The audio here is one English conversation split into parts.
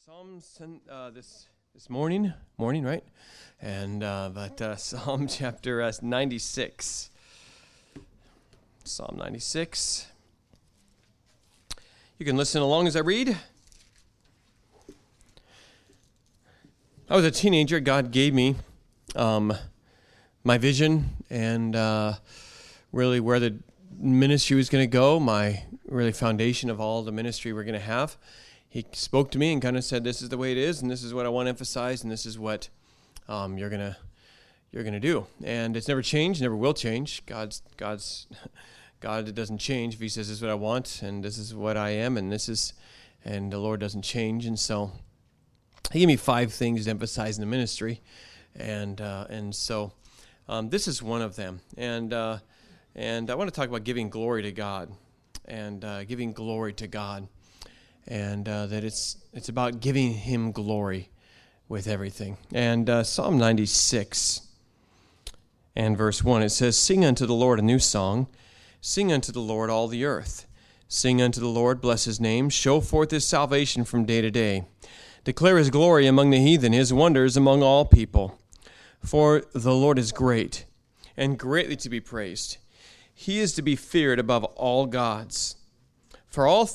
Psalms this morning, right? And Psalm chapter 96. Psalm 96. You can listen along as I read. I was a teenager. God gave me my vision and really where the ministry was going to go, my really foundation of all the ministry we're going to have. He spoke to me and kind of said, "This is the way it is, and this is what I want to emphasize, and this is what you're gonna do." And it's never changed, never will change. God doesn't change. If He says, "This is what I want, and this is what I am, and the Lord doesn't change." And so He gave me 5 things to emphasize in the ministry, and so this is one of them. And I want to talk about giving glory to God, and giving glory to God. And that it's about giving Him glory with everything. And Psalm 96 and verse 1, it says, "Sing unto the Lord a new song. Sing unto the Lord all the earth. Sing unto the Lord, bless His name. Show forth His salvation from day to day. Declare His glory among the heathen, His wonders among all people. For the Lord is great, and greatly to be praised. He is to be feared above all gods. For all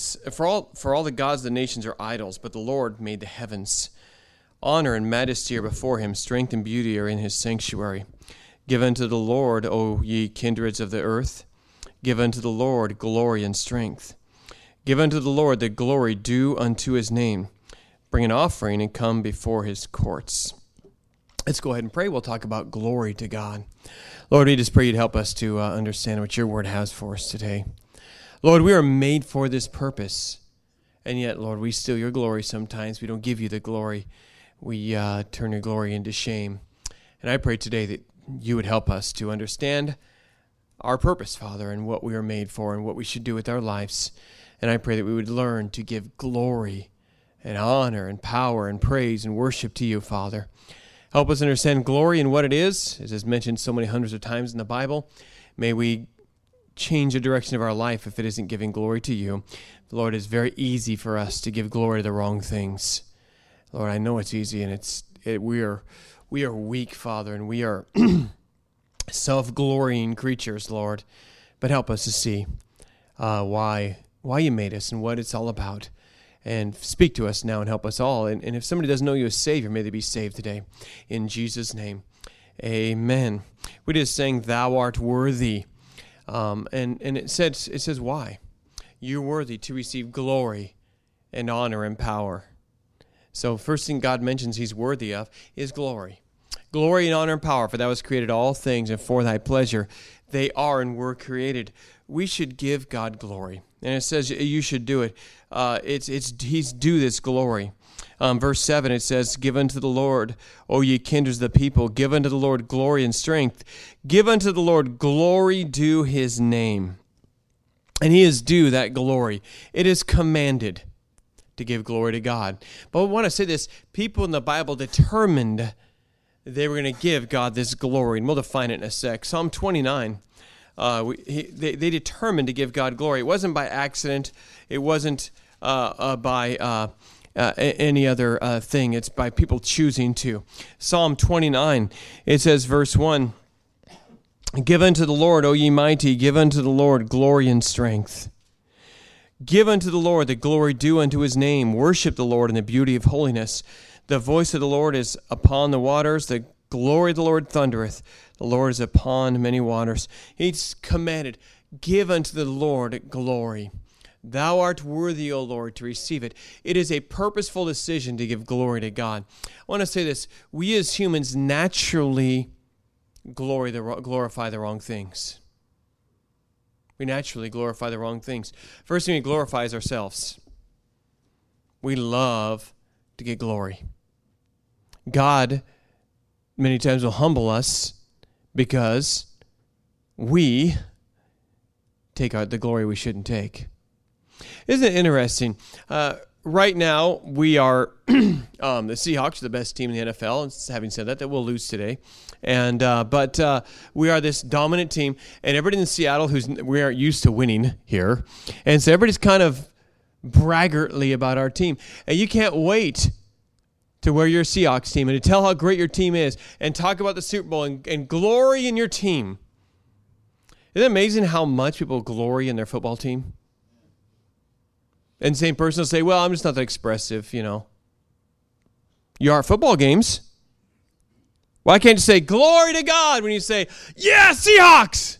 the gods of the nations are idols, but the Lord made the heavens. Honor and majesty are before Him, strength and beauty are in His sanctuary. Give unto the Lord, O ye kindreds of the earth. Give unto the Lord glory and strength. Give unto the Lord the glory due unto His name. Bring an offering and come before His courts." Let's go ahead and pray. We'll talk about glory to God. Lord, we just pray You'd help us to understand what Your word has for us today. Lord, we are made for this purpose, and yet, Lord, we steal Your glory sometimes. We don't give You the glory. We turn Your glory into shame. And I pray today that You would help us to understand our purpose, Father, and what we are made for and what we should do with our lives. And I pray that we would learn to give glory and honor and power and praise and worship to You, Father. Help us understand glory and what it is, as is mentioned so many hundreds of times in the Bible. May we change the direction of our life if it isn't giving glory to You. Lord, it's very easy for us to give glory to the wrong things. Lord, I know it's easy, and we are weak, Father, and we are self-glorying creatures, Lord. But help us to see why You made us and what it's all about. And speak to us now and help us all. And if somebody doesn't know You as Savior, may they be saved today. In Jesus' name, amen. We just sang, "Thou art worthy." And it says why? You're worthy to receive glory and honor and power. So first thing God mentions He's worthy of is glory. Glory and honor and power, for Thou hast created all things, and for Thy pleasure they are and were created. We should give God glory. And it says you should do it. He's due this glory. Verse 7, it says, "Give unto the Lord, O ye kindreds of the people, give unto the Lord glory and strength. Give unto the Lord glory due His name." And He is due that glory. It is commanded to give glory to God. But I want to say this, people in the Bible determined they were going to give God this glory, and we'll define it in a sec. Psalm 29, they determined to give God glory. It wasn't by accident. It wasn't by any other thing. It's by people choosing to. Psalm 29, it says, verse 1, "Give unto the Lord, O ye mighty, give unto the Lord glory and strength. Give unto the Lord the glory due unto His name. Worship the Lord in the beauty of holiness. The voice of the Lord is upon the waters. The glory of the Lord thundereth. The Lord is upon many waters." He's commanded, give unto the Lord glory. Thou art worthy, O Lord, to receive it. It is a purposeful decision to give glory to God. I want to say this. We as humans naturally glorify the wrong things. We naturally glorify the wrong things. First thing we glorify is ourselves. We love to get glory. God many times will humble us because we take out the glory we shouldn't take. Isn't it interesting? Right now, we are the Seahawks are the best team in the NFL. And having said that, we'll lose today. But we are this dominant team, and everybody in Seattle we aren't used to winning here, and so everybody's kind of braggartly about our team. And you can't wait to wear your Seahawks team and to tell how great your team is and talk about the Super Bowl and glory in your team. Isn't it amazing how much people glory in their football team? And the same person will say, well, I'm just not that expressive, You are at football games. Why can't you say, glory to God, when you say, yeah, Seahawks?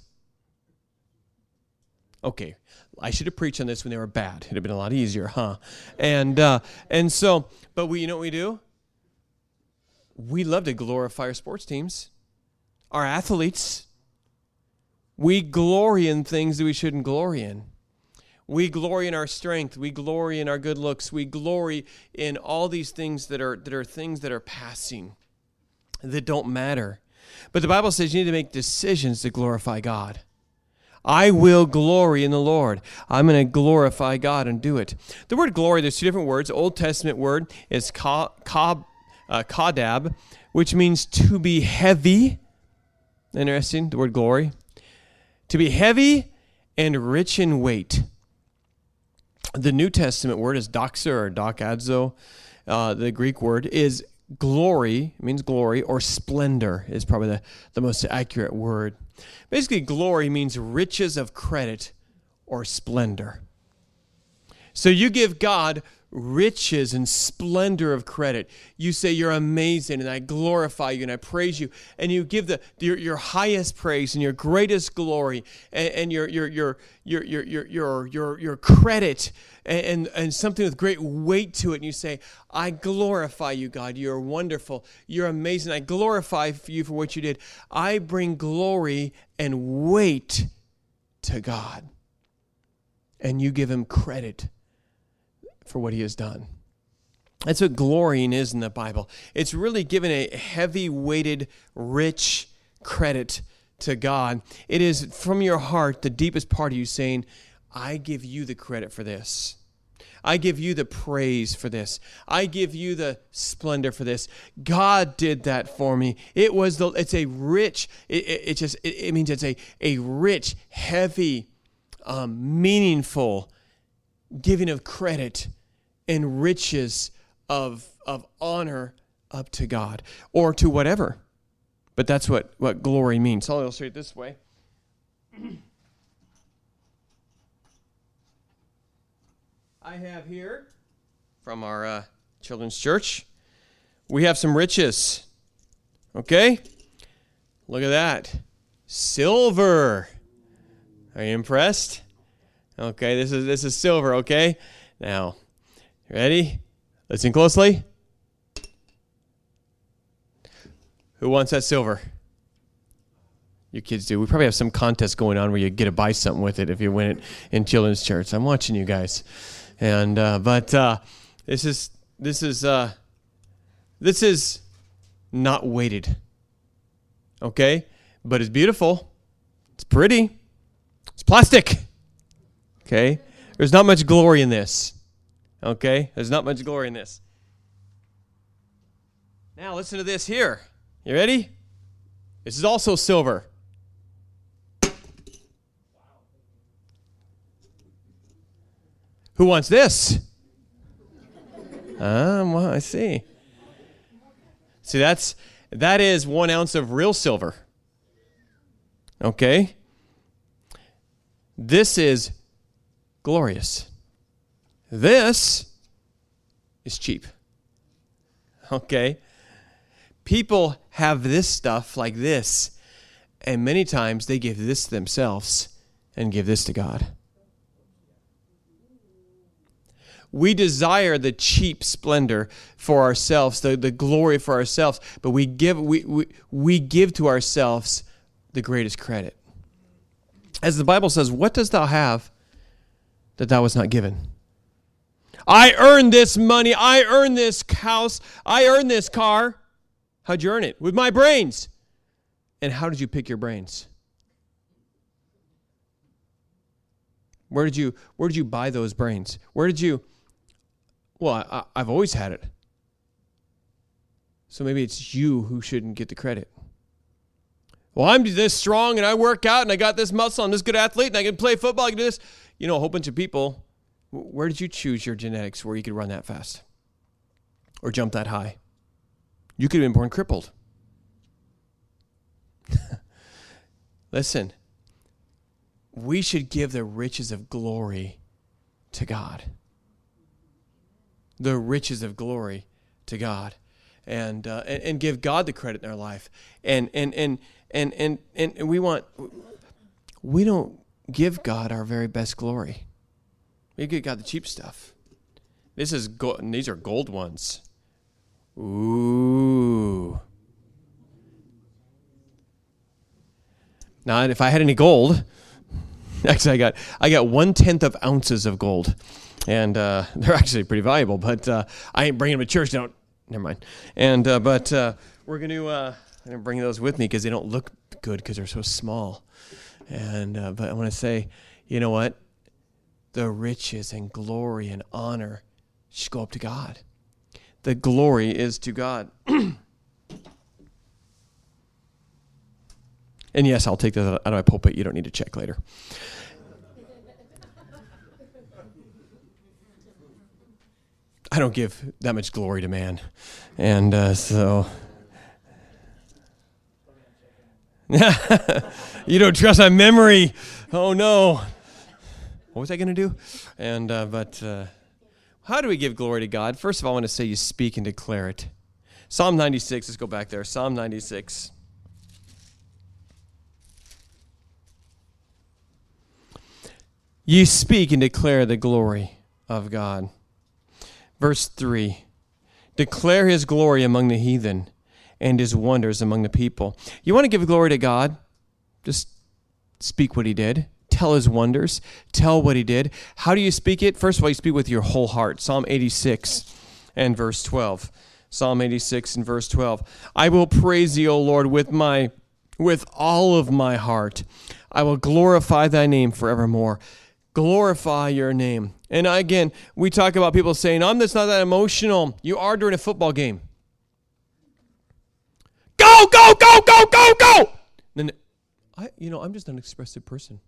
Okay, I should have preached on this when they were bad. It'd have been a lot easier, huh? And so, but you know what we do? We love to glorify our sports teams, our athletes. We glory in things that we shouldn't glory in. We glory in our strength. We glory in our good looks. We glory in all these things that are things that are passing, that don't matter. But the Bible says you need to make decisions to glorify God. I will glory in the Lord. I'm going to glorify God and do it. The word glory, there's two different words. Old Testament word is kadab, which means to be heavy. Interesting, the word glory. To be heavy and rich in weight. The New Testament word is doxa or dokadzo. The Greek word is glory. It means glory, or splendor is probably the most accurate word. Basically, glory means riches of credit or splendor. So you give God riches and splendor of credit. You say you're amazing, and I glorify you, and I praise you, and you give your highest praise and your greatest glory and your credit and something with great weight to it. And you say, I glorify you, God. You're wonderful. You're amazing. I glorify you for what you did. I bring glory and weight to God, and you give him credit for what he has done. That's what glorying is in the Bible. It's really giving a heavy-weighted, rich credit to God. It is from your heart, the deepest part of you saying, I give you the credit for this. I give you the praise for this. I give you the splendor for this. God did that for me. It means it's a rich, heavy, meaningful giving of credit and riches of honor up to God or to whatever. But that's what glory means. So I'll illustrate it this way. I have here from our children's church, we have some riches. Okay? Look at that. Silver. Are you impressed? Okay, this is silver, okay? Now, ready? Listen closely. Who wants that silver? You kids do. We probably have some contest going on where you get to buy something with it if you win it in children's church. I'm watching you guys. And but this is not weighted. Okay? But it's beautiful. It's pretty. It's plastic. Okay? There's not much glory in this. Okay? There's not much glory in this. Now listen to this here. You ready? This is also silver. Who wants this? Well, I see. See, that is 1 ounce of real silver. Okay? This is glorious. This is cheap. Okay? People have this stuff like this, and many times they give this to themselves and give this to God. We desire the cheap splendor for ourselves, the glory for ourselves, but we give to ourselves the greatest credit. As the Bible says, what dost thou have that thou wast not given? I earned this money. I earned this house. I earned this car. How'd you earn it? With my brains. And how did you pick your brains? Where did you buy those brains? Where did you? Well, I've always had it. So maybe it's you who shouldn't get the credit. Well, I'm this strong and I work out and I got this muscle. I'm this good athlete and I can play football. I can do this. You know, a whole bunch of people Where did you choose your genetics where you could run that fast or jump that high? You could have been born crippled. Listen, we should give the riches of glory to God. The riches of glory to God, and give God the credit in our life. And we don't give God our very best glory. We give God the cheap stuff. This is gold, and these are gold ones. Ooh. Now, if I had any gold, actually I got 1/10 of ounces of gold, and they're actually pretty valuable. But I ain't bringing them to church. Never mind. And but we're gonna bring those with me because they don't look good because they're so small. And but I want to say, you know what? The riches and glory and honor should go up to God. The glory is to God. And yes, I'll take that out of my pulpit. You don't need to check later. I don't give that much glory to man. And so... You don't trust my memory. Oh, no. What was I going to do? And but how do we give glory to God? First of all, I want to say you speak and declare it. Psalm 96. Let's go back there. Psalm 96. You speak and declare the glory of God. Verse 3. Declare his glory among the heathen and his wonders among the people. You want to give glory to God? Just speak what he did. Tell his wonders. Tell what he did. How do you speak it? First of all, you speak with your whole heart. Psalm 86 and verse 12. Psalm 86 and verse 12. I will praise thee, O Lord, with all of my heart. I will glorify thy name forevermore. Glorify your name. And again, we talk about people saying, I'm just not that emotional. You are during a football game. Go, go, go, go, go, go! Then, I'm just an expressive person.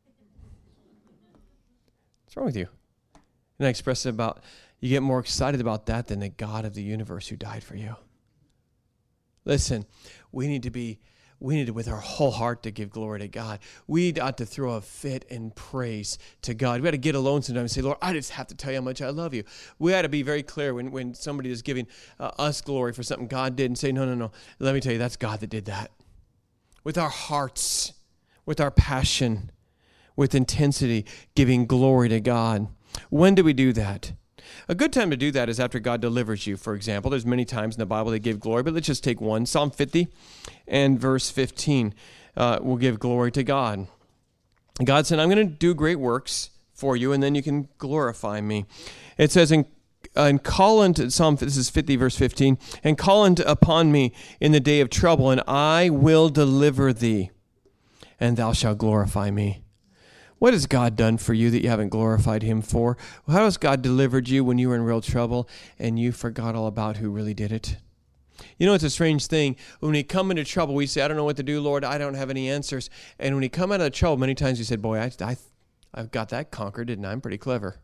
What's wrong with you? And I express it about, you get more excited about that than the God of the universe who died for you. Listen, we need with our whole heart to give glory to God. We ought to throw a fit in praise to God. We ought to get alone sometimes and say, Lord, I just have to tell you how much I love you. We ought to be very clear when somebody is giving us glory for something God did and say, no. Let me tell you, that's God that did that. With our hearts, with our passion, with intensity, giving glory to God. When do we do that? A good time to do that is after God delivers you, for example. There's many times in the Bible they give glory, but let's just take one. Psalm 50 and verse 15 will give glory to God. God said, I'm going to do great works for you, and then you can glorify me. It says and call unto, this is 50 verse 15, and call unto upon me in the day of trouble, and I will deliver thee, and thou shalt glorify me. What has God done for you that you haven't glorified him for? How has God delivered you when you were in real trouble and you forgot all about who really did it? You know, it's a strange thing. When we come into trouble, we say, I don't know what to do, Lord. I don't have any answers. And when we come out of trouble, many times we said, boy, I've got that conquered, didn't I? I'm pretty clever.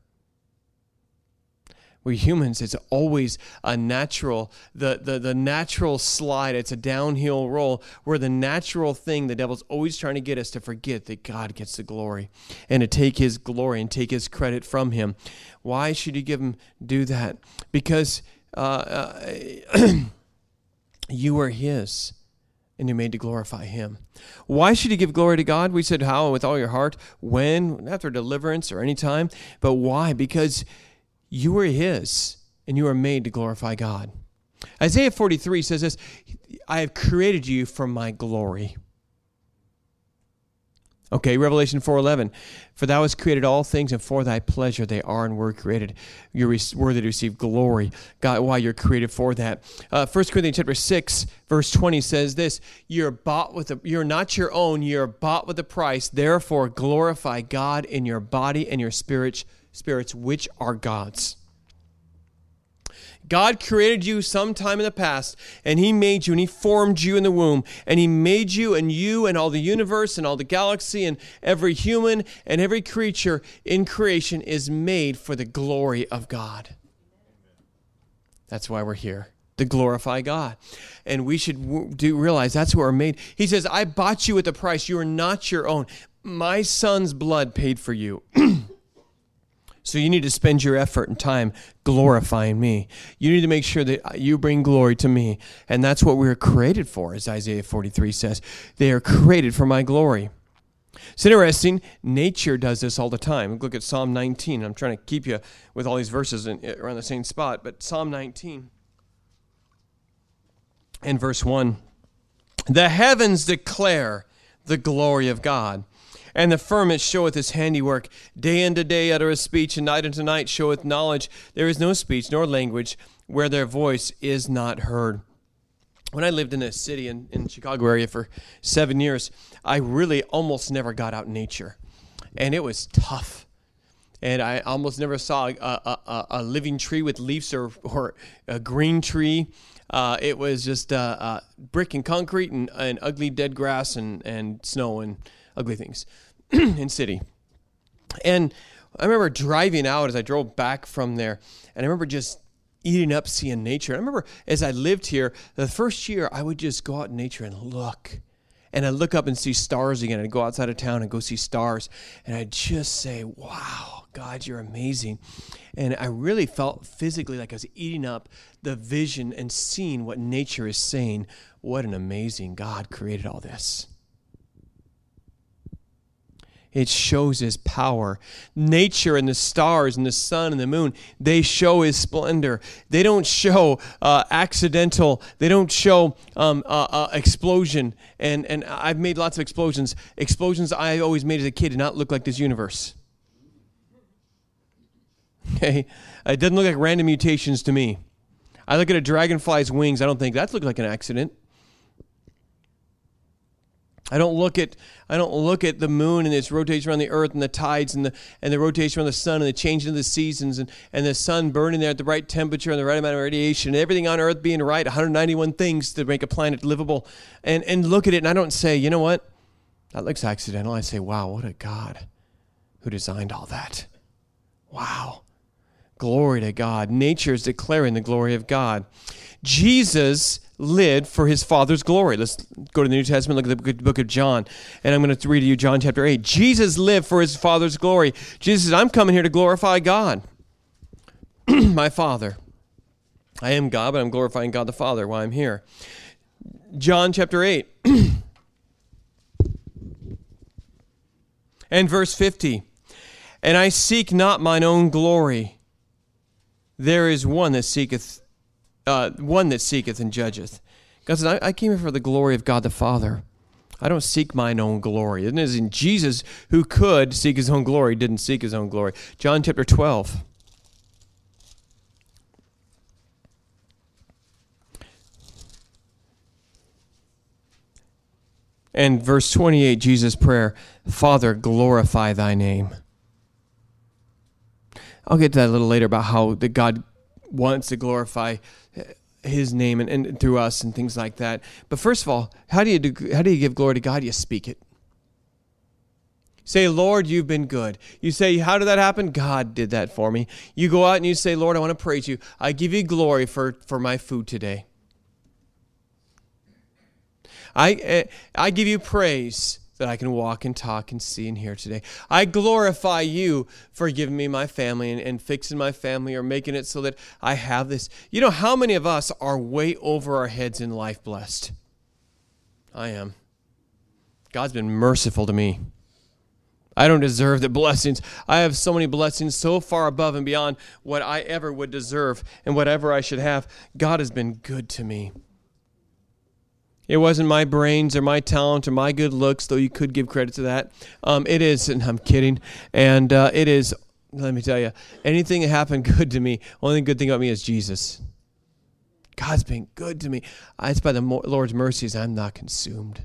We humans, it's always a natural, the natural slide. It's a downhill roll where the natural thing, the devil's always trying to get us to forget that God gets the glory and to take his glory and take his credit from him. Why should you do that? Because you are his and you're made to glorify him. Why should you give glory to God? We said how? With all your heart. When? After deliverance or any time. But why? Because you are his, and you are made to glorify God. Isaiah 43 says this, I have created you for my glory. Okay, Revelation 4:11, for thou hast created all things, and for thy pleasure they are and were created. You're worthy to receive glory. God, why you're created for that. 1 Corinthians chapter 6, verse 20 says this, you're not your own, you're bought with a price. Therefore glorify God in your body and your spirits, which are God's. God created you sometime in the past, and He made you, and He formed you in the womb, and He made you and all the universe and all the galaxy and every human and every creature in creation is made for the glory of God. That's why we're here, to glorify God. And we should realize that's what we're made. He says, I bought you with a price. You are not your own. My Son's blood paid for you. So you need to spend your effort and time glorifying me. You need to make sure that you bring glory to me. And that's what we were created for, as Isaiah 43 says. They are created for my glory. It's interesting. Nature does this all the time. Look at Psalm 19. I'm trying to keep you with all these verses around the same spot. But Psalm 19 and verse 1. The heavens declare the glory of God, and the firmament showeth his handiwork. Day unto day uttereth speech, and night unto night showeth knowledge. There is no speech nor language where their voice is not heard. When I lived in a city in the Chicago area for 7 years, I really almost never got out in nature. And it was tough. And I almost never saw a living tree with leaves or a green tree. It was just brick and concrete and ugly dead grass and snow and ugly things in city. And I remember driving out as I drove back from there, and I remember just eating up seeing nature. I remember as I lived here, the first year I would just go out in nature and look. And I'd look up and see stars again. I'd go outside of town and go see stars. And I'd just say, wow, God, you're amazing. And I really felt physically like I was eating up the vision and seeing what nature is saying. What an amazing God created all this. It shows His power. Nature and the stars and the sun and the moon, they show His splendor. They don't show accidental. They don't show explosion. And I've made lots of explosions. Explosions I always made as a kid did not look like this universe. Okay? It doesn't look like random mutations to me. I look at a dragonfly's wings. I don't think that looked like an accident. I don't look at the moon and its rotation around the earth and the tides and the rotation around the sun and the changing of the seasons and the sun burning there at the right temperature and the right amount of radiation and everything on earth being right, 191 things to make a planet livable, and look at it and I don't say, you know what, that looks accidental. I say, wow, what a God who designed all that. Wow. Glory to God. Nature is declaring the glory of God. Jesus lived for His Father's glory. Let's go to the New Testament, look at the book of John. And I'm going to read to you John chapter 8. Jesus lived for His Father's glory. Jesus says, I'm coming here to glorify God, my Father. I am God, but I'm glorifying God the Father while I'm here. John chapter 8 and verse 50. And I seek not mine own glory. There is one that seeketh and judgeth. God says, I came here for the glory of God the Father. I don't seek mine own glory. It is in Jesus, who could seek His own glory, didn't seek His own glory. John chapter 12. And verse 28, Jesus' prayer, Father, glorify Thy name. I'll get to that a little later about how that God wants to glorify His name and through us and things like that. But first of all, how do you give glory to God? You speak it. Say, Lord, you've been good. You say, how did that happen? God did that for me. You go out and you say, Lord, I want to praise you. I give you glory for my food today. I give you praise that I can walk and talk and see and hear today. I glorify you for giving me my family and fixing my family or making it so that I have this. You know, how many of us are way over our heads in life blessed? I am. God's been merciful to me. I don't deserve the blessings. I have so many blessings so far above and beyond what I ever would deserve and whatever I should have. God has been good to me. It wasn't my brains or my talent or my good looks, though you could give credit to that. It is, and I'm kidding, and it is, let me tell you, anything that happened good to me, only good thing about me is Jesus. God's been good to me. It's by the Lord's mercies I'm not consumed.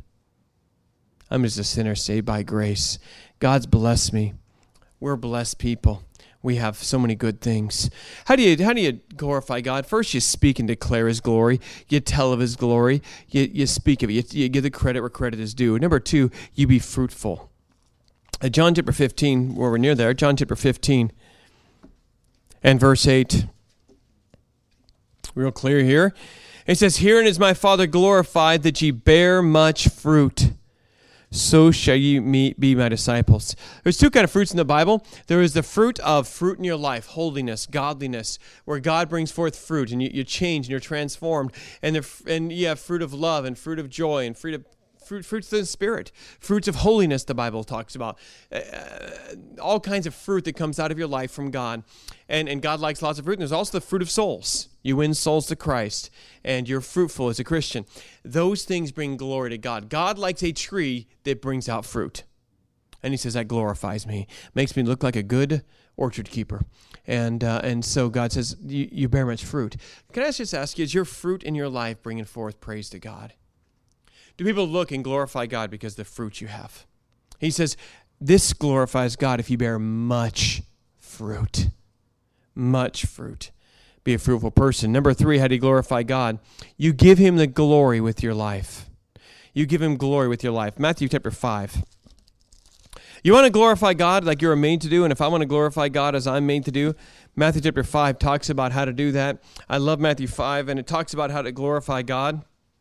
I'm just a sinner saved by grace. God's blessed me. We're blessed people. we have so many good things. How do you glorify God? First, you speak and declare His glory. You tell of His glory. You speak of it. You give the credit where credit is due. Number two, you be fruitful. John chapter 15, where we're near there, John chapter 15 and verse 8. Real clear here. It says, "Herein is my Father glorified, that ye bear much fruit. So shall ye be my disciples." There's two kinds of fruits in the Bible. There is the fruit in your life, holiness, godliness, where God brings forth fruit, and you change and you're transformed. And you have fruit of love and fruit of joy and fruits of the Spirit, fruits of holiness. The Bible talks about all kinds of fruit that comes out of your life from God, and God likes lots of fruit. And there's also the fruit of souls. You win souls to Christ, and you're fruitful as a Christian. Those things bring glory to God. God likes a tree that brings out fruit, and He says that glorifies me, makes me look like a good orchard keeper, and so God says you bear much fruit. Can I just ask you, is your fruit in your life bringing forth praise to God? Do people look and glorify God because of the fruit you have? He says, this glorifies God if you bear much fruit. Much fruit. Be a fruitful person. Number three, how do you glorify God? You give Him the glory with your life. You give Him glory with your life. Matthew chapter 5. You want to glorify God like you're made to do, and if I want to glorify God as I'm made to do, Matthew chapter 5 talks about how to do that. I love Matthew 5, and it talks about how to glorify God.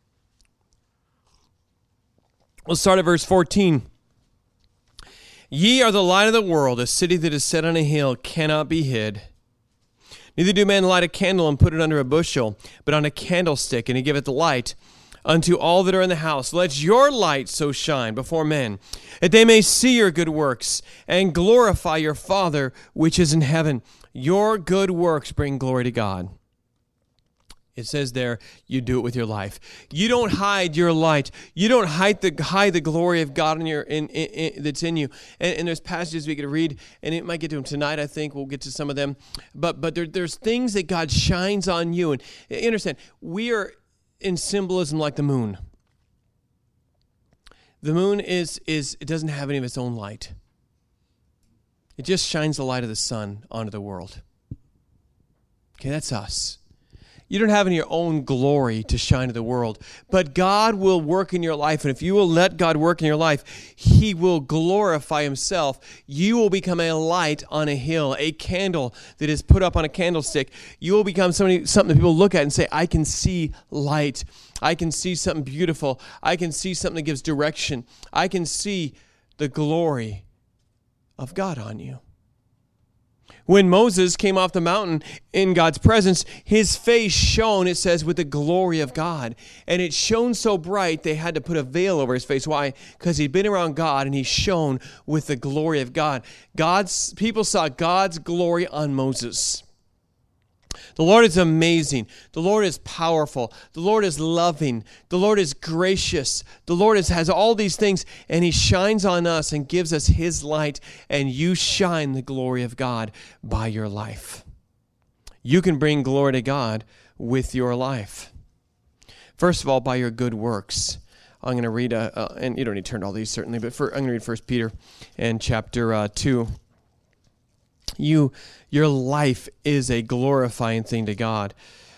We'll start at verse 14. "Ye are the light of the world. A city that is set on a hill cannot be hid. Neither do men light a candle and put it under a bushel, but on a candlestick, and He giveth light unto all that are in the house. Let your light so shine before men, that they may see your good works, and glorify your Father which is in heaven." Your good works bring glory to God. It says there, you do it with your life. You don't hide your light. You don't hide the glory of God that's in you. And there's passages we could read, and it might get to them tonight, I think. We'll get to some of them. But there's things that God shines on you. And you understand, we are in symbolism like the moon. The moon it doesn't have any of its own light. It just shines the light of the sun onto the world. Okay, that's us. You don't have any of your own glory to shine to the world, but God will work in your life, and if you will let God work in your life, He will glorify Himself. You will become a light on a hill, a candle that is put up on a candlestick. You will become something that people look at and say, I can see light. I can see something beautiful. I can see something that gives direction. I can see the glory of God on you. When Moses came off the mountain in God's presence, his face shone, it says, with the glory of God. And it shone so bright, they had to put a veil over his face. Why? Because he'd been around God, and he shone with the glory of God. People saw God's glory on Moses. The Lord is amazing. The Lord is powerful. The Lord is loving. The Lord is gracious. The Lord has all these things, and He shines on us and gives us His light, and you shine the glory of God by your life. You can bring glory to God with your life. First of all, by your good works. I'm going to read, and you don't need to turn to all these certainly, but I'm going to read 1 Peter and chapter 2. Your life is a glorifying thing to God.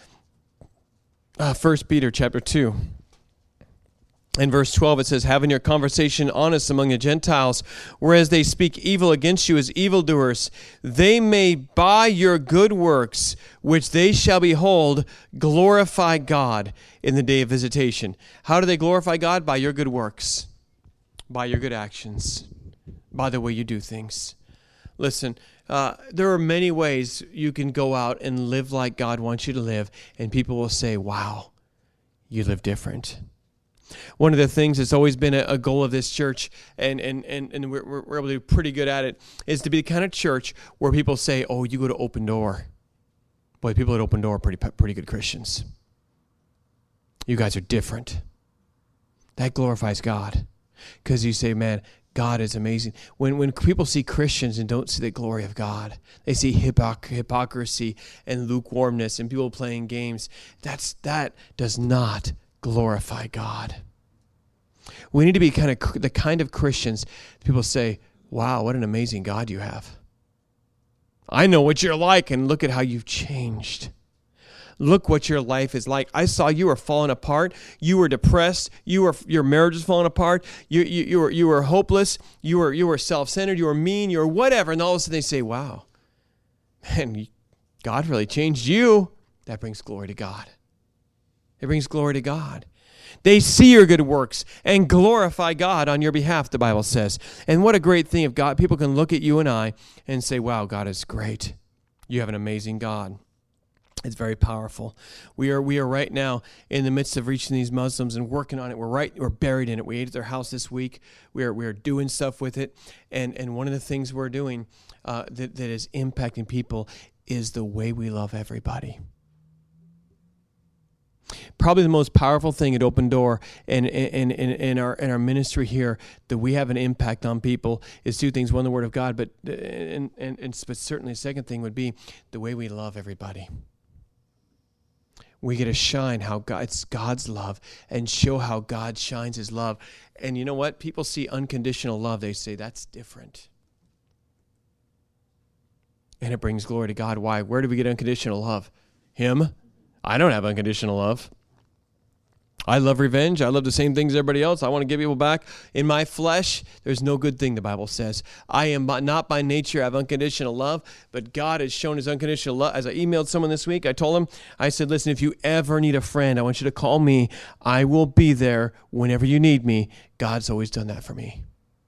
1 Peter chapter 2. In verse 12 it says, "Having your conversation honest among the Gentiles, whereas they speak evil against you as evildoers, they may by your good works, which they shall behold, glorify God in the day of visitation." How do they glorify God? By your good works, by your good actions, by the way you do things. Listen, there are many ways you can go out and live like God wants you to live, and people will say, wow, you live different. One of the things that's always been a goal of this church, and we're able to do pretty good at it, is to be the kind of church where people say, oh, you go to Open Door. Boy, people at Open Door are pretty good Christians. You guys are different. That glorifies God, because you say, man, God is amazing. When people see Christians and don't see the glory of God, they see hypocrisy and lukewarmness and people playing games. That does not glorify God. We need to be the kind of Christians people say, wow, what an amazing God you have. I know what you're like, and look at how you've changed. Look what your life is like. I saw you were falling apart. You were depressed. Your marriage was falling apart. You were hopeless. You were self-centered. You were mean. You were whatever. And all of a sudden they say, wow, man, God really changed you. That brings glory to God. It brings glory to God. They see your good works and glorify God on your behalf, the Bible says. And what a great thing if God, people can look at you and I and say, wow, God is great. You have an amazing God. It's very powerful. We are right now in the midst of reaching these Muslims and working on it. We're buried in it. We ate at their house this week. We are doing stuff with it. And one of the things we're doing that is impacting people is the way we love everybody. Probably the most powerful thing at Open Door and in our ministry here that we have an impact on people is two things. One, the Word of God, but certainly the second thing would be the way we love everybody. We get to shine how it's God's love and show how God shines his love. And you know what? People see unconditional love. They say, that's different. And it brings glory to God. Why? Where do we get unconditional love? Him? I don't have unconditional love. I love revenge. I love the same things as everybody else. I want to give people back. In my flesh, there's no good thing, the Bible says. I am not by nature have unconditional love, but God has shown his unconditional love. As I emailed someone this week, I told him, I said, listen, if you ever need a friend, I want you to call me. I will be there whenever you need me. God's always done that for me.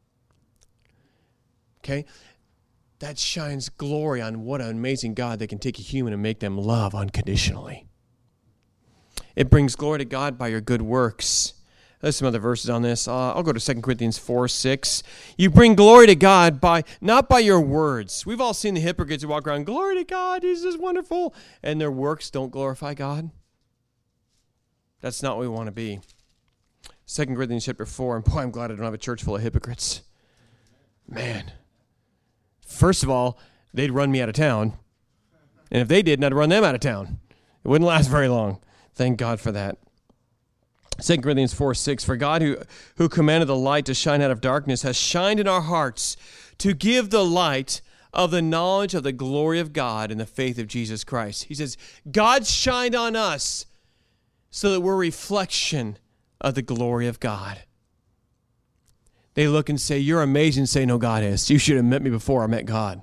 Okay? That shines glory on what an amazing God that can take a human and make them love unconditionally. It brings glory to God by your good works. There's some other verses on this. I'll go to 2 Corinthians 4:6. You bring glory to God not by your words. We've all seen the hypocrites who walk around, glory to God, he's just wonderful, and their works don't glorify God. That's not what we want to be. 2 Corinthians chapter 4, and boy, I'm glad I don't have a church full of hypocrites. Man. First of all, they'd run me out of town. And if they didn't, I'd run them out of town. It wouldn't last very long. Thank God for that. 2 Corinthians 4:6, for God who commanded the light to shine out of darkness has shined in our hearts to give the light of the knowledge of the glory of God and the faith of Jesus Christ. He says, God shined on us so that we're a reflection of the glory of God. They look and say, you're amazing. Say, no, God is. You should have met me before I met God.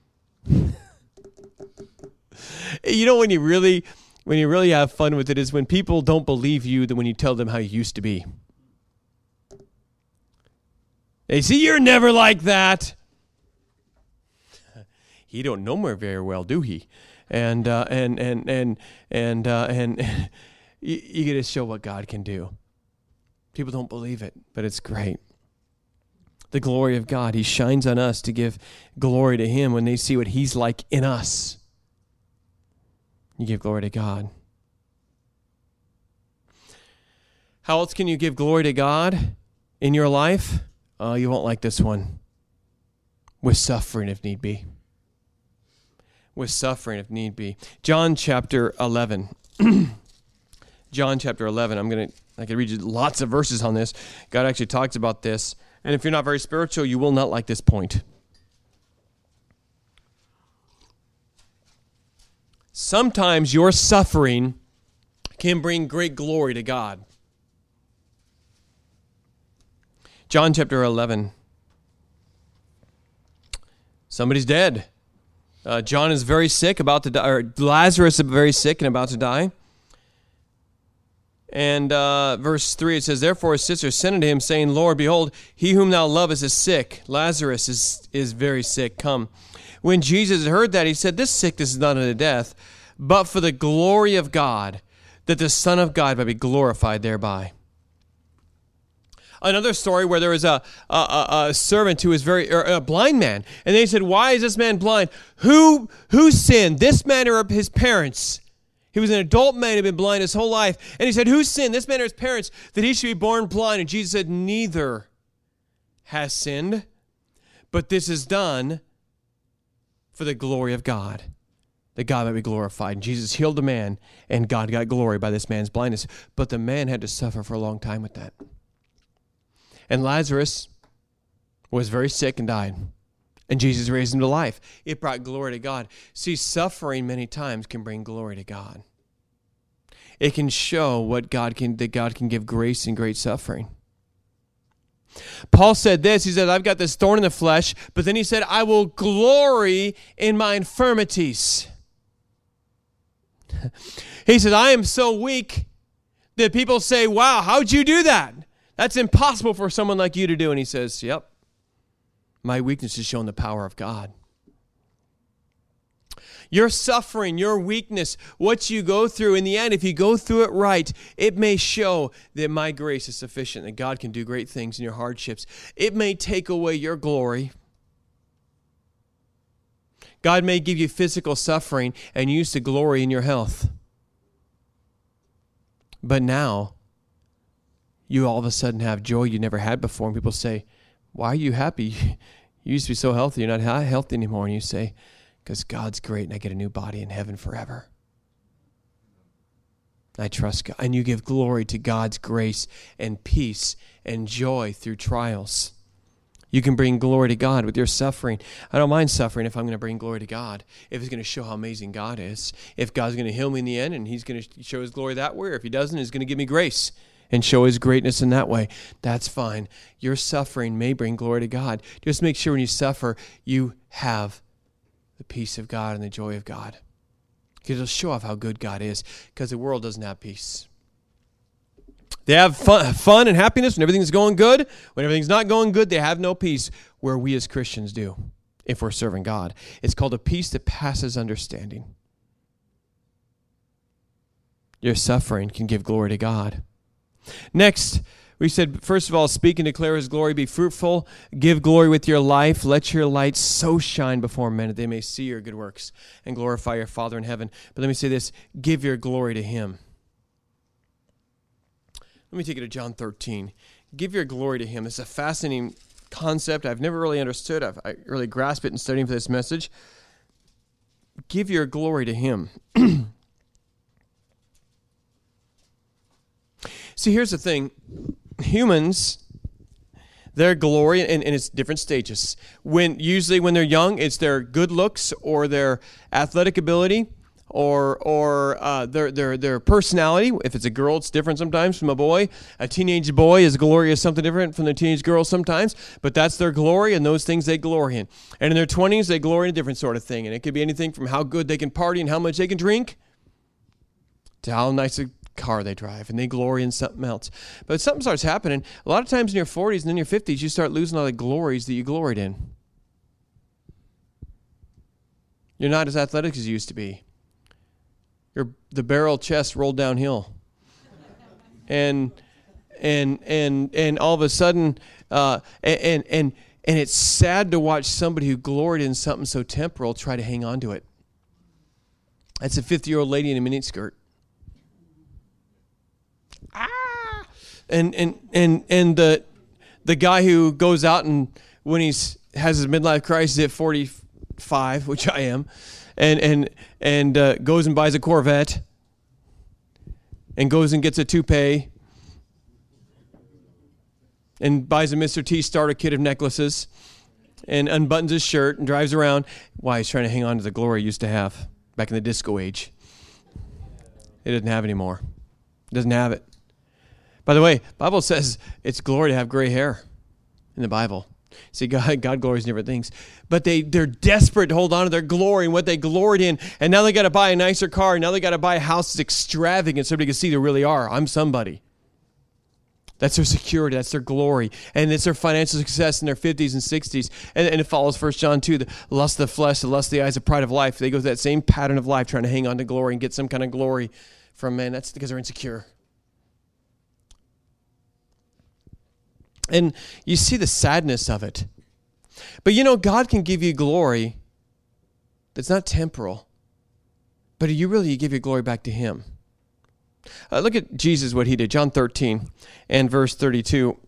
You know, when you really have fun with it is when people don't believe you than when you tell them how you used to be. They say, you're never like that. He don't know me very well, do he? And you get to show what God can do. People don't believe it, but it's great. The glory of God, he shines on us to give glory to him when they see what he's like in us. You give glory to God. How else can you give glory to God in your life? You won't like this one. With suffering if need be. With suffering if need be. John chapter 11. John chapter 11. I could read you lots of verses on this. God actually talks about this. And if you're not very spiritual, you will not like this point. Sometimes your suffering can bring great glory to God. John chapter 11. Somebody's dead. John is very sick, about to die, or Lazarus is very sick and about to die. And verse 3, it says, therefore his sisters sent unto him, saying, Lord, behold, he whom thou lovest is sick. Lazarus is very sick. Come. When Jesus heard that, he said, this sickness is not unto death, but for the glory of God, that the Son of God might be glorified thereby. Another story where there was a servant who was a blind man. And they said, why is this man blind? Who sinned, this man or his parents? He was an adult man who had been blind his whole life. And he said, who sinned, this man or his parents, that he should be born blind? And Jesus said, neither has sinned, but this is done for the glory of God, that God might be glorified. And Jesus healed the man, and God got glory by this man's blindness. But the man had to suffer for a long time with that. And Lazarus was very sick and died. And Jesus raised him to life. It brought glory to God. See, suffering many times can bring glory to God. It can show that God can give grace in great suffering. Paul said this, he said, I've got this thorn in the flesh, but then he said, I will glory in my infirmities. He said, I am so weak that people say, wow, how'd you do that? That's impossible for someone like you to do. And he says, yep, my weakness is showing the power of God. Your suffering, your weakness, what you go through, in the end, if you go through it right, it may show that my grace is sufficient, that God can do great things in your hardships. It may take away your glory. God may give you physical suffering and use the glory in your health. But now, you all of a sudden have joy you never had before, and people say, why are you happy? You used to be so healthy, you're not healthy anymore. And you say, because God's great and I get a new body in heaven forever. I trust God. And you give glory to God's grace and peace and joy through trials. You can bring glory to God with your suffering. I don't mind suffering if I'm going to bring glory to God, if it's going to show how amazing God is. If God's going to heal me in the end and he's going to show his glory that way, or if he doesn't, he's going to give me grace and show his greatness in that way. That's fine. Your suffering may bring glory to God. Just make sure when you suffer, you have the peace of God and the joy of God. Because it'll show off how good God is. Because the world doesn't have peace. They have fun and happiness when everything's going good. When everything's not going good, they have no peace. Where we as Christians do, if we're serving God. It's called a peace that passes understanding. Your suffering can give glory to God. Next, we said, first of all, speak and declare his glory, be fruitful, give glory with your life, let your light so shine before men that they may see your good works and glorify your Father in heaven. But let me say this, give your glory to him. Let me take it to John 13. Give your glory to him. It's a fascinating concept. I've never really understood. I really grasped it in studying for this message. Give your glory to him. See, here's the thing. Humans, their glory, and it's different stages. Usually when they're young, it's their good looks or their athletic ability or their personality. If it's a girl, it's different sometimes from a boy. A teenage boy is glory is something different from the teenage girl sometimes, but that's their glory and those things they glory in. And in their 20s, they glory in a different sort of thing. And it could be anything from how good they can party and how much they can drink to how nice a car they drive, and they glory in something else. But something starts happening. A lot of times in your 40s and in your 50s, you start losing all the glories that you gloried in. You're not as athletic as you used to be. The barrel chest rolled downhill. And all of a sudden, and it's sad to watch somebody who gloried in something so temporal try to hang on to it. That's a 50-year-old lady in a miniskirt. And the guy who goes out and when has his midlife crisis at 45, which I am, and goes and buys a Corvette and goes and gets a toupee and buys a Mr. T starter kit of necklaces and unbuttons his shirt and drives around. Why? He's trying to hang on to the glory he used to have back in the disco age. It doesn't have anymore. It doesn't have it. By the way, the Bible says it's glory to have gray hair in the Bible. See, God glories in different things. But they're desperate to hold on to their glory and what they gloried in. And now they got to buy a nicer car. And now they got to buy a house that's extravagant so somebody can see they really are. I'm somebody. That's their security. That's their glory. And it's their financial success in their 50s and 60s. And it follows 1 John 2, the lust of the flesh, the lust of the eyes, the pride of life. They go through that same pattern of life trying to hang on to glory and get some kind of glory from men. That's because they're insecure. And you see the sadness of it. But God can give you glory that's not temporal. But you give your glory back to him. Look at Jesus, what he did. John 13 and verse 32.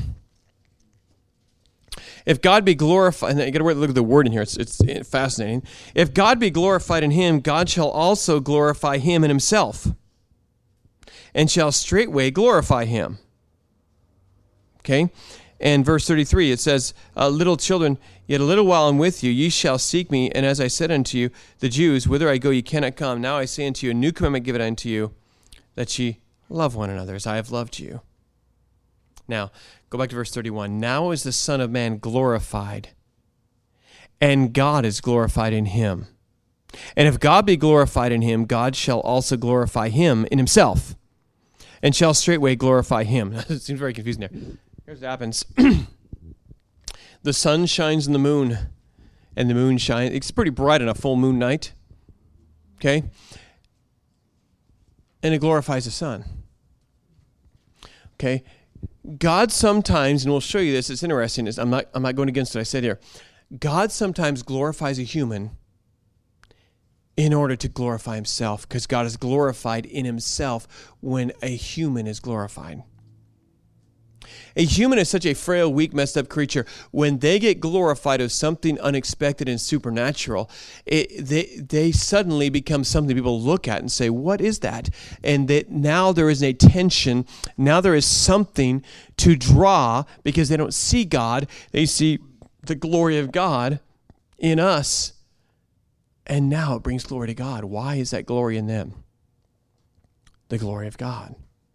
If God be glorified, and you got to look at the word in here. It's fascinating. If God be glorified in him, God shall also glorify him in himself, and shall straightway glorify him. Okay? And verse 33, it says, little children, yet a little while I'm with you, ye shall seek me. And as I said unto you, the Jews, whither I go, ye cannot come. Now I say unto you, a new commandment give it unto you, that ye love one another as I have loved you. Now, go back to verse 31. Now is the Son of Man glorified, and God is glorified in him. And if God be glorified in him, God shall also glorify him in himself, and shall straightway glorify him. It seems very confusing there. Here's what happens. The sun shines in the moon, and the moon shines. It's pretty bright on a full moon night. Okay? And it glorifies the sun. Okay? God sometimes, and we'll show you this, it's interesting, I'm not going against what I said here. God sometimes glorifies a human in order to glorify himself, because God is glorified in himself when a human is glorified. A human is such a frail, weak, messed up creature. When they get glorified of something unexpected and supernatural, they suddenly become something people look at and say, what is that? And that now there is a tension. Now there is something to draw, because they don't see God. They see the glory of God in us. And now it brings glory to God. Why is that glory in them? The glory of God.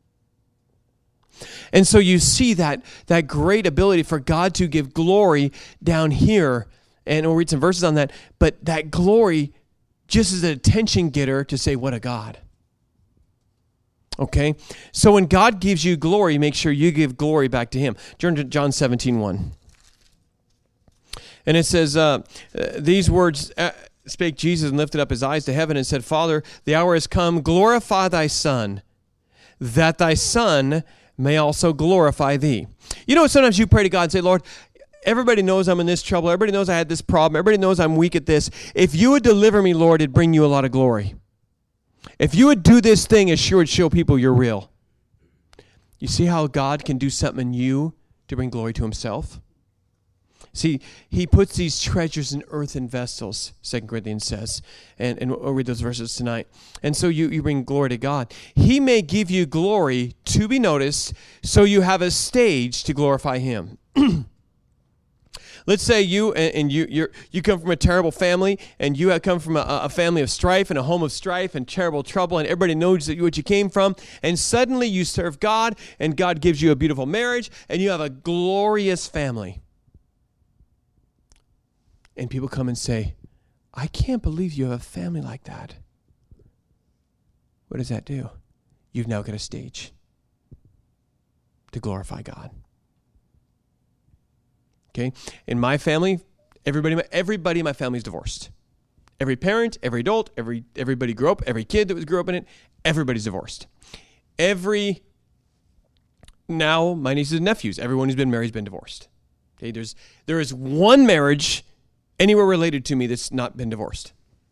And so you see that great ability for God to give glory down here. And we'll read some verses on that. But that glory just is an attention getter to say, what a God. Okay? So when God gives you glory, make sure you give glory back to him. Turn to John 17:1. And it says, these words spake Jesus, and lifted up his eyes to heaven and said, Father, the hour is come, glorify thy Son, that thy Son may also glorify thee. You know, sometimes you pray to God and say, Lord, everybody knows I'm in this trouble. Everybody knows I had this problem. Everybody knows I'm weak at this. If you would deliver me, Lord, it'd bring you a lot of glory. If you would do this thing, it sure would show people you're real. You see how God can do something in you to bring glory to himself? See, he puts these treasures in earthen vessels, 2 Corinthians says. And we'll read those verses tonight. And so you bring glory to God. He may give you glory to be noticed, so you have a stage to glorify him. Let's say you come from a terrible family, and you have come from a family of strife and a home of strife and terrible trouble, and everybody knows what you came from, and suddenly you serve God, and God gives you a beautiful marriage, and you have a glorious family. And people come and say, I can't believe you have a family like that. What does that do? You've now got a stage to glorify God. Okay? In my family, everybody in my family is divorced. Every parent, every adult, everybody grew up, every kid that grew up in it, everybody's divorced. Now my nieces and nephews, everyone who's been married has been divorced. Okay? There is one marriage anywhere related to me that's not been divorced.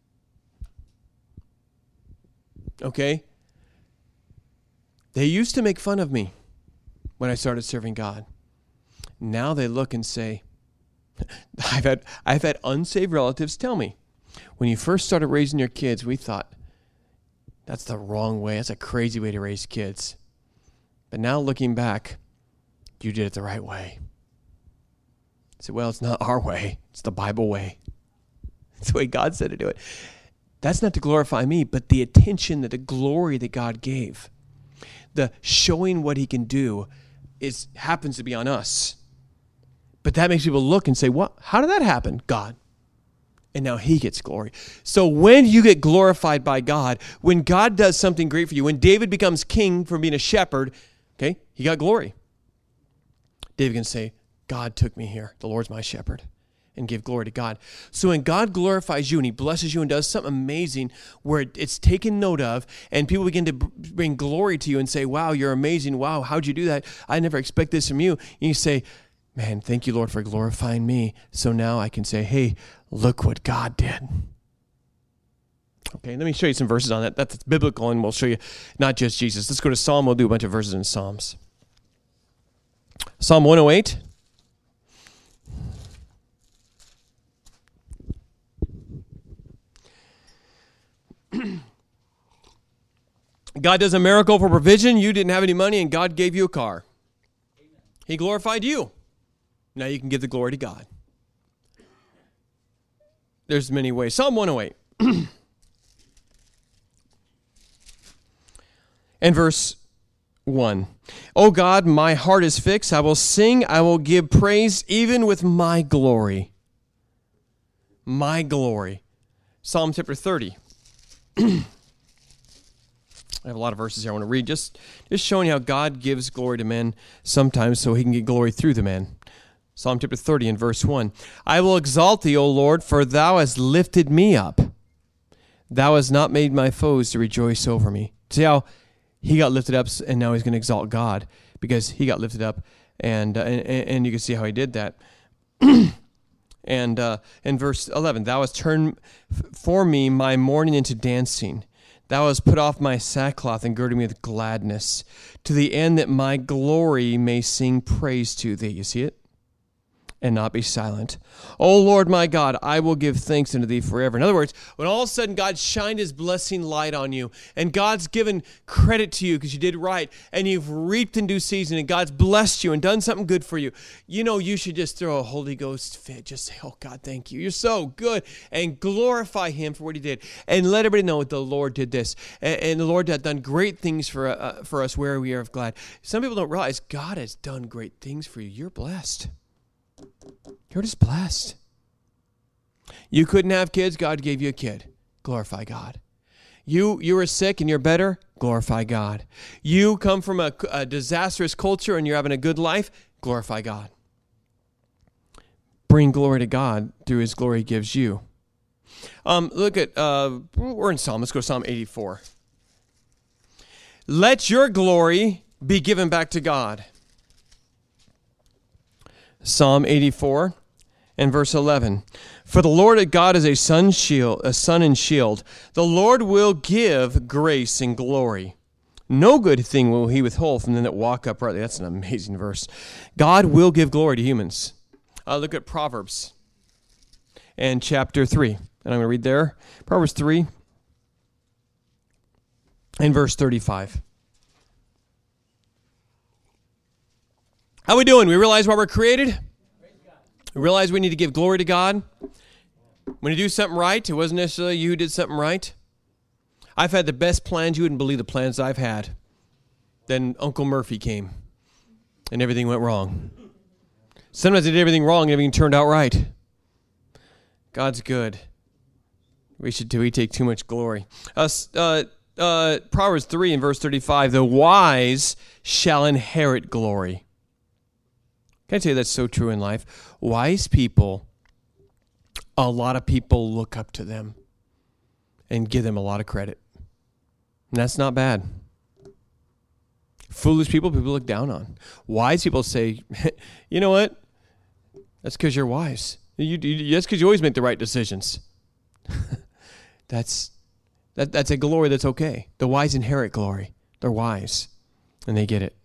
Okay? They used to make fun of me when I started serving God. Now they look and say, I've had unsaved relatives tell me, when you first started raising your kids, we thought, that's the wrong way. That's a crazy way to raise kids. But now looking back, you did it the right way. I said, well, it's not our way. It's the Bible way. It's the way God said to do it. That's not to glorify me, but the attention, the glory that God gave, the showing what he can do happens to be on us. But that makes people look and say, what? How did that happen? God. And now he gets glory. So when you get glorified by God, when God does something great for you, when David becomes king from being a shepherd, okay, he got glory. David can say, God took me here. The Lord's my shepherd. And give glory to God. So when God glorifies you and he blesses you and does something amazing where it's taken note of, and people begin to bring glory to you and say, wow, you're amazing. Wow, how'd you do that? I never expect this from you. And you say, man, thank you, Lord, for glorifying me. So now I can say, hey, look what God did. Okay, let me show you some verses on that. That's biblical, and we'll show you not just Jesus. Let's go to Psalm. We'll do a bunch of verses in Psalms. Psalm 108. God does a miracle for provision. You didn't have any money, and God gave you a car. He glorified you. Now you can give the glory to God. There's many ways. Psalm 108. And verse 1. O God, my heart is fixed. I will sing. I will give praise even with my glory. My glory. Psalm chapter 30. I have a lot of verses here I want to read. Just showing how God gives glory to men sometimes so he can get glory through the men. Psalm chapter 30 and verse 1. I will exalt thee, O Lord, for thou hast lifted me up. Thou hast not made my foes to rejoice over me. See how he got lifted up, and now he's going to exalt God because he got lifted up, and you can see how he did that. And in verse 11, thou hast turned for me my mourning into dancing. Thou hast put off my sackcloth and girded me with gladness, to the end that my glory may sing praise to thee. You see it? And not be silent. O Lord my God, I will give thanks unto thee forever. In other words, when all of a sudden God shined his blessing light on you, and God's given credit to you because you did right, and you've reaped in due season, and God's blessed you and done something good for you, you know you should just throw a Holy Ghost fit. Just say, oh God, thank you. You're so good. And glorify him for what he did. And let everybody know the Lord did this. And the Lord had done great things for us where we are glad. Some people don't realize God has done great things for you. You're blessed. You're just blessed. You couldn't have kids, God gave you a kid. Glorify God. You were sick and you're better. Glorify God. You come from a disastrous culture and you're having a good life. Glorify God. Bring glory to God through his glory he gives you. Look at, we're in Psalm. Let's go to Psalm 84. Let your glory be given back to God. Psalm 84 and verse 11. For the Lord God is a sun and shield. The Lord will give grace and glory. No good thing will he withhold from them that walk uprightly. That's an amazing verse. God will give glory to humans. Look at Proverbs and chapter 3. And I'm going to read there. Proverbs 3 and verse 35. How we doing? We realize why we're created? We realize we need to give glory to God. When you do something right, it wasn't necessarily you who did something right. I've had the best plans. You wouldn't believe the plans I've had. Then Uncle Murphy came, and everything went wrong. Sometimes I did everything wrong, and everything turned out right. God's good. We take too much glory. Proverbs 3 and verse 35, the wise shall inherit glory. Can I tell you that's so true in life? Wise people, a lot of people look up to them and give them a lot of credit. And that's not bad. Foolish people look down on. Wise people say, you know what? That's because you're wise. That's because you always make the right decisions. That's a glory that's okay. The wise inherit glory. They're wise, and they get it.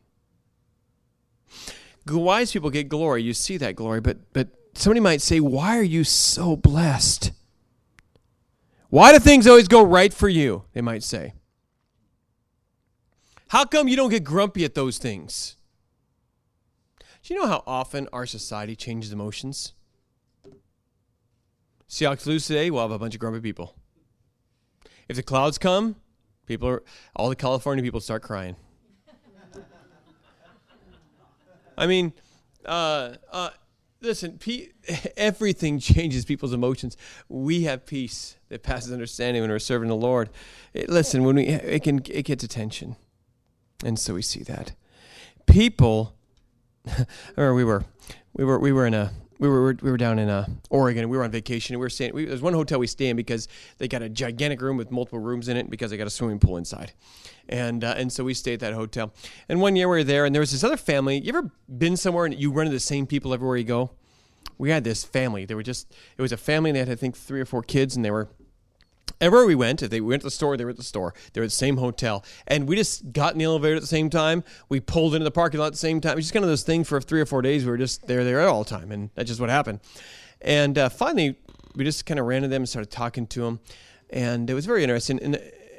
Wise people get glory. You see that glory, but somebody might say, why are you so blessed? Why do things always go right for you? They might say. How come you don't get grumpy at those things? Do you know how often our society changes emotions? Seahawks lose today, we'll have a bunch of grumpy people. If the clouds come, all the California people start crying. I mean, listen, everything changes people's emotions. We have peace that passes understanding when we're serving the Lord. Listen, when it gets attention, and so we see that. People, I remember we were down in Oregon, and we were on vacation, and we were staying. There's one hotel we stay in because they got a gigantic room with multiple rooms in it because they got a swimming pool inside. And so we stayed at that hotel. And one year we were there, and there was this other family. You ever been somewhere and you run into the same people everywhere you go? We had this family. It was a family, and they had, I think, 3 or 4 kids, and they were, everywhere we went, if they went to the store, they were at the store. They were at the same hotel. And we just got in the elevator at the same time. We pulled into the parking lot at the same time. It was just kind of this thing for 3 or 4 days. We were just there all the time, and that's just what happened. And finally, we just kind of ran to them and started talking to them. And it was very interesting.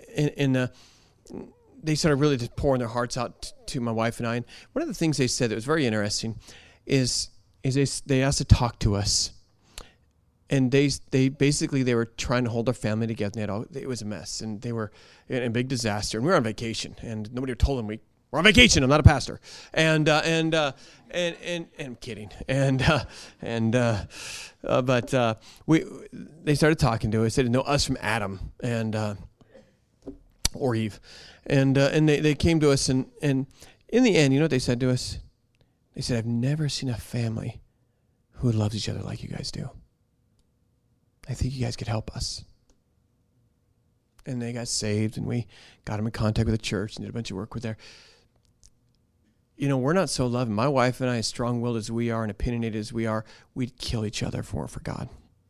They started really just pouring their hearts out to my wife and I. And one of the things they said that was very interesting is is they asked to talk to us. And they were trying to hold their family together. And it was a mess. And they were in a big disaster. And we were on vacation. And nobody had told them we're on vacation. I'm not a pastor. And I'm kidding. But they started talking to us. They didn't know us from Adam or Eve. And they came to us. And in the end, you know what they said to us? They said, I've never seen a family who loves each other like you guys do. I think you guys could help us. And they got saved, and we got them in contact with the church and did a bunch of work with there. You know, we're not so loving. My wife and I, as strong-willed as we are and opinionated as we are, we'd kill each other for God.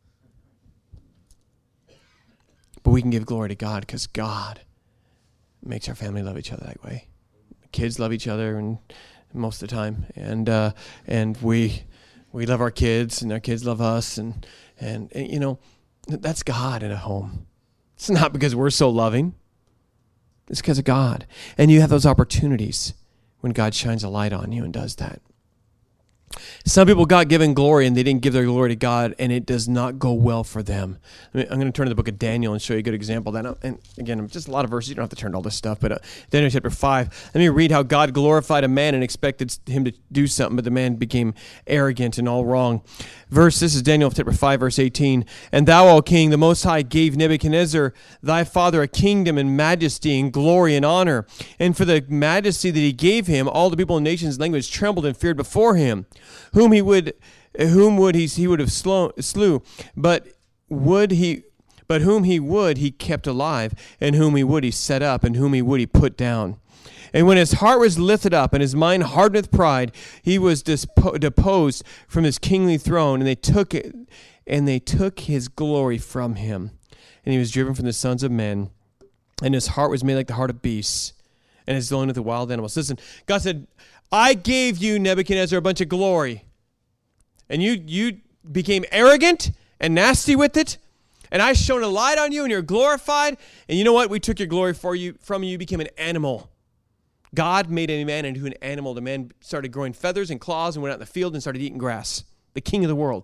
But we can give glory to God because God makes our family love each other that way. Kids love each other and most of the time. And we love our kids, and our kids love us, and you know, that's God in a home. It's not because we're so loving. It's because of God. And you have those opportunities when God shines a light on you and does that. Some people got given glory and they didn't give their glory to God, and it does not go well for them. I'm going to turn to the book of Daniel and show you a good example of that. And again, just a lot of verses. You don't have to turn to all this stuff, but Daniel chapter 5. Let me read how God glorified a man and expected him to do something, but the man became arrogant and all wrong. This is Daniel chapter 5, verse 18. And thou, O king, the Most High, gave Nebuchadnezzar thy father a kingdom and majesty and glory and honor. And for the majesty that he gave him, all the people and nations and language trembled and feared before him. Whom he would have slew, but whom he would he kept alive, and whom he would he set up, and whom he would he put down. And when his heart was lifted up, and his mind hardened with pride, he was deposed from his kingly throne, and they took his glory from him, and he was driven from the sons of men, and his heart was made like the heart of beasts, and his dwelling with the wild animals. Listen, God said, I gave you, Nebuchadnezzar, a bunch of glory, and you became arrogant and nasty with it, and I shone a light on you, and you're glorified, and you know what? We took your glory from you. You became an animal. God made a man into an animal. The man started growing feathers and claws and went out in the field and started eating grass. The king of the world.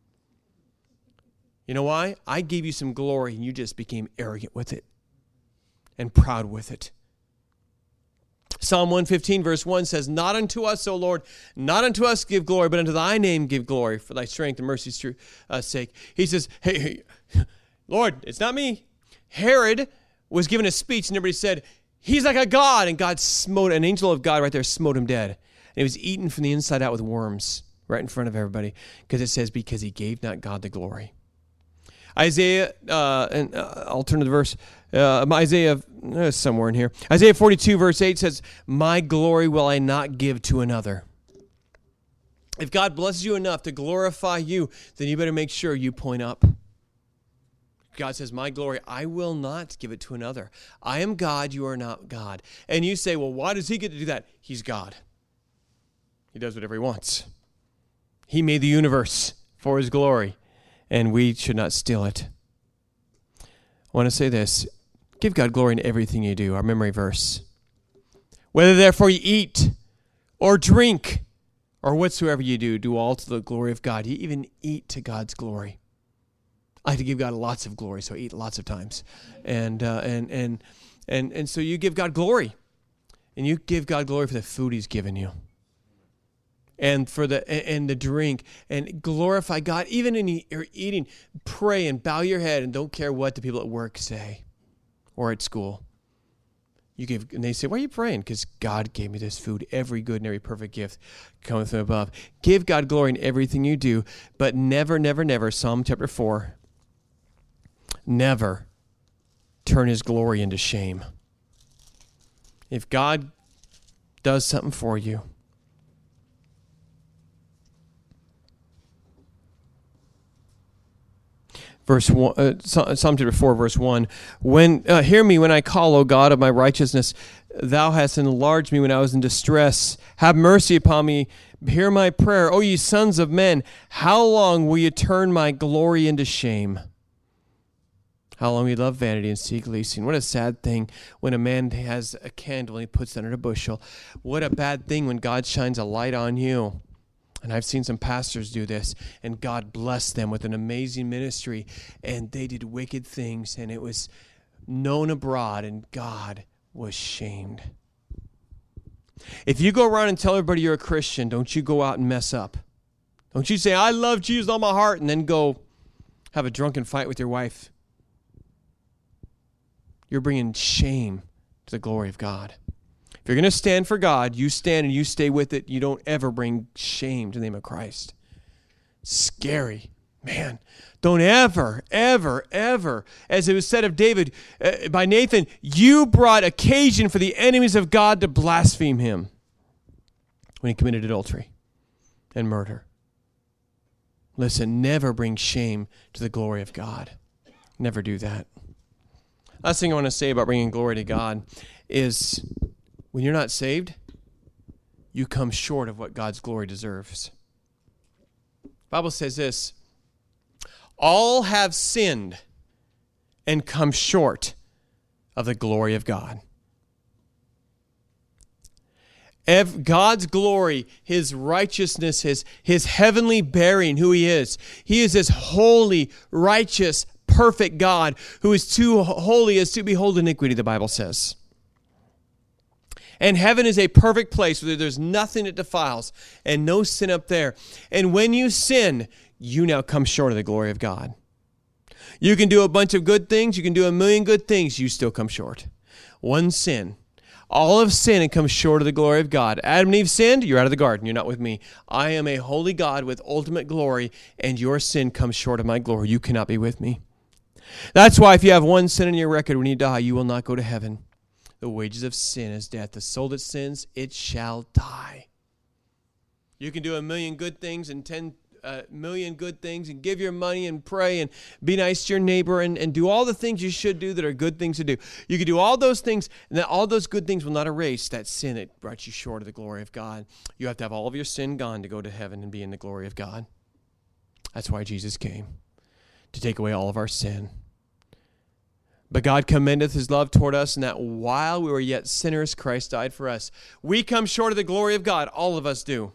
You know why? I gave you some glory, and you just became arrogant with it and proud with it. Psalm 115 verse 1 says, Not unto us, O Lord, not unto us give glory, but unto thy name give glory for thy strength and mercy's sake. He says, hey, Lord, it's not me. Herod was given a speech and everybody said, he's like a god. And God smote, an angel of God right there smote him dead. And he was eaten from the inside out with worms right in front of everybody. Because it says, because he gave not God the glory. Isaiah, and I'll turn to the verse, Isaiah, somewhere in here. Isaiah 42 verse 8 says, my glory will I not give to another. If God blesses you enough to glorify you, then you better make sure you point up. God says, my glory, I will not give it to another. I am God, you are not God. And you say, well, why does he get to do that? He's God. He does whatever he wants. He made the universe for his glory, and we should not steal it. I want to say this. Give God glory in everything you do, our memory verse. Whether therefore you eat or drink or whatsoever you do, do all to the glory of God. You even eat to God's glory. I like to give God lots of glory, so I eat lots of times. And so you give God glory. And you give God glory for the food he's given you. And for the drink, and glorify God. Even in your eating, pray and bow your head and don't care what the people at work say or at school. And they say, why are you praying? Because God gave me this food. Every good and every perfect gift cometh from above. Give God glory in everything you do, but never, never, never, Psalm chapter 4, never turn his glory into shame. If God does something for you, Psalm chapter 4, verse 1. Hear me when I call, O God of my righteousness. Thou hast enlarged me when I was in distress. Have mercy upon me. Hear my prayer. O ye sons of men, how long will you turn my glory into shame? How long will you love vanity and seek leasing? What a sad thing when a man has a candle and he puts it under a bushel. What a bad thing when God shines a light on you And I've seen some pastors do this, and God blessed them with an amazing ministry, and they did wicked things, and it was known abroad, and God was shamed. If you go around and tell everybody you're a Christian, don't you go out and mess up. Don't you say, I love Jesus all my heart, and then go have a drunken fight with your wife. You're bringing shame to the glory of God. If you're going to stand for God, you stand and you stay with it. You don't ever bring shame to the name of Christ. Scary. Man, don't ever, ever, ever, as it was said of David by Nathan, you brought occasion for the enemies of God to blaspheme him when he committed adultery and murder. Listen, never bring shame to the glory of God. Never do that. Last thing I want to say about bringing glory to God is when you're not saved, you come short of what God's glory deserves. The Bible says this, all have sinned and come short of the glory of God. God's glory, his righteousness, his heavenly bearing, who he is. He is this holy, righteous, perfect God who is too holy as to behold iniquity, the Bible says. And heaven is a perfect place where there's nothing that defiles and no sin up there. And when you sin, you now come short of the glory of God. You can do a bunch of good things. You can do a million good things. You still come short. One sin. All of sin and come short of the glory of God. Adam and Eve sinned. You're out of the garden. You're not with me. I am a holy God with ultimate glory, and your sin comes short of my glory. You cannot be with me. That's why if you have one sin in your record when you die, you will not go to heaven. The wages of sin is death. The soul that sins, it shall die. You can do a million good things and 10 million good things and give your money and pray and be nice to your neighbor and do all the things you should do that are good things to do. You can do all those things, and all those good things will not erase that sin that brought you short of the glory of God. You have to have all of your sin gone to go to heaven and be in the glory of God. That's why Jesus came, to take away all of our sin. But God commendeth his love toward us, and that while we were yet sinners, Christ died for us. We come short of the glory of God. All of us do.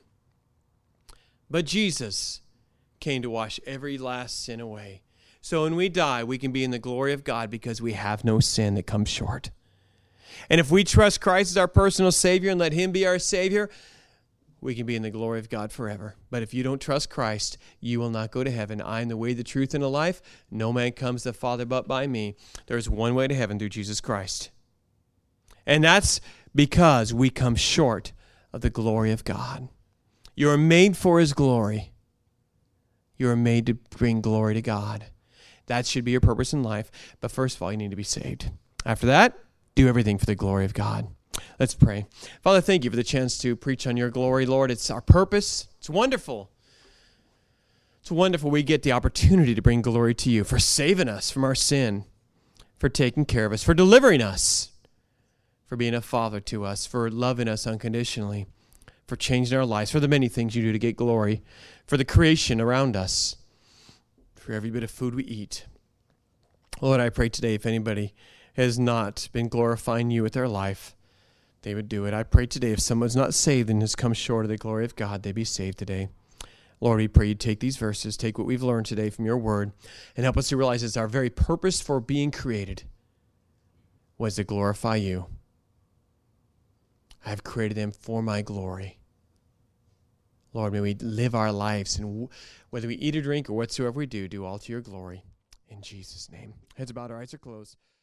But Jesus came to wash every last sin away. So when we die, we can be in the glory of God because we have no sin that comes short. And if we trust Christ as our personal Savior and let him be our Savior, we can be in the glory of God forever. But if you don't trust Christ, you will not go to heaven. I am the way, the truth, and the life. No man comes to the Father but by me. There is one way to heaven through Jesus Christ. And that's because we come short of the glory of God. You are made for his glory. You are made to bring glory to God. That should be your purpose in life. But first of all, you need to be saved. After that, do everything for the glory of God. Let's pray. Father, thank you for the chance to preach on your glory, Lord. It's our purpose. It's wonderful. It's wonderful we get the opportunity to bring glory to you for saving us from our sin, for taking care of us, for delivering us, for being a father to us, for loving us unconditionally, for changing our lives, for the many things you do to get glory, for the creation around us, for every bit of food we eat. Lord, I pray today if anybody has not been glorifying you with their life, they would do it. I pray today if someone's not saved and has come short of the glory of God, they be saved today. Lord, we pray you take these verses, take what we've learned today from your word, and help us to realize it's our very purpose for being created was to glorify you. I have created them for my glory. Lord, may we live our lives, and whether we eat or drink or whatsoever we do all to your glory. In Jesus' name. Heads are bowed, our eyes are closed.